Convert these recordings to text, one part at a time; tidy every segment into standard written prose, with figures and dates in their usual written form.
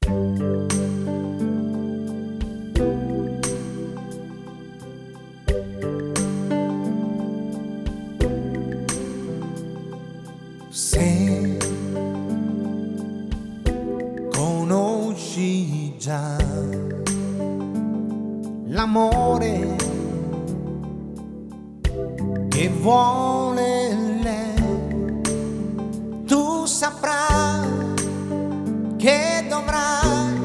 Se conosci già l'amore che vuole lei, tu saprai che dovrai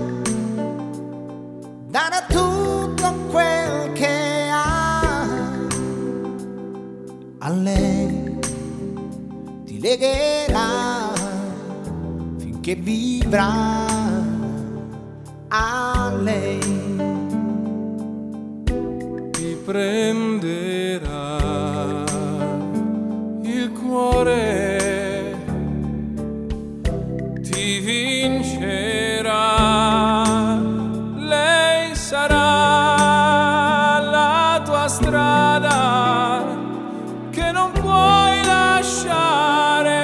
dare tutto quel che hai a lei. Ti legherà finché vivrà a lei. Ti prenderà il cuore, ti vincerà, lei sarà la tua strada che non puoi lasciare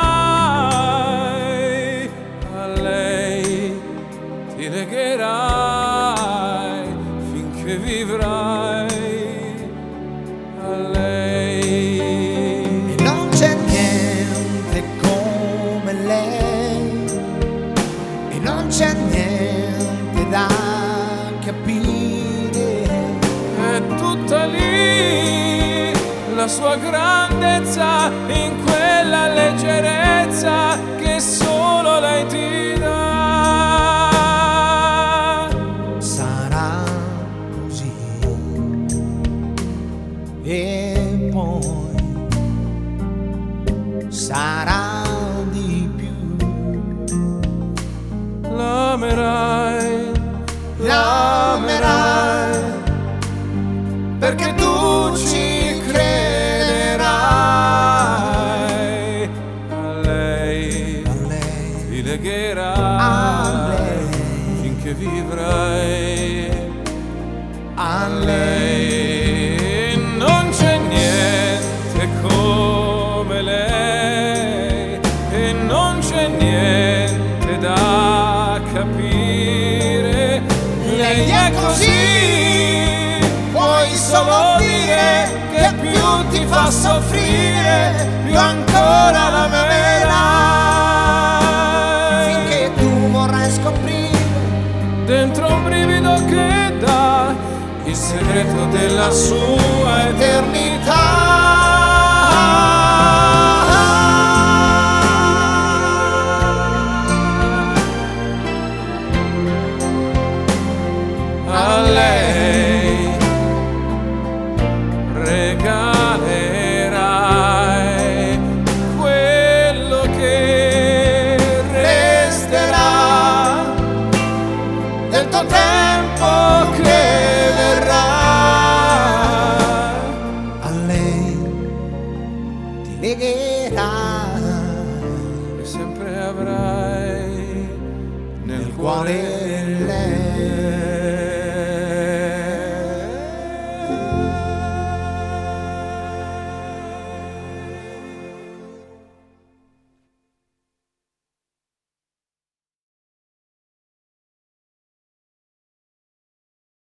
mai. A lei ti legherai finché vivrai, a lei. E non c'è niente come lei, e non c'è niente da capire. È tutta lì la sua grandezza, in quella leggerezza che solo lei ti dà. Sarà così e poi sarà di più. L'amerai, L'amerai perché tu ci crederai. a lei A lei, ti a legherai lei, finché vivrai, a a lei. lei. Non c'è niente come lei e non c'è niente da capire. Lei è così, puoi solo dire che più ti fa soffrire, più ancora l'amerai, finché tu vorrai scoprire Dentro un brivido che dà il segreto della sua eternità. A lei regalerai quello che resterà del tuo tempo che verrà. A lei ti legherai e sempre avrai nel nel cuore cuore lei.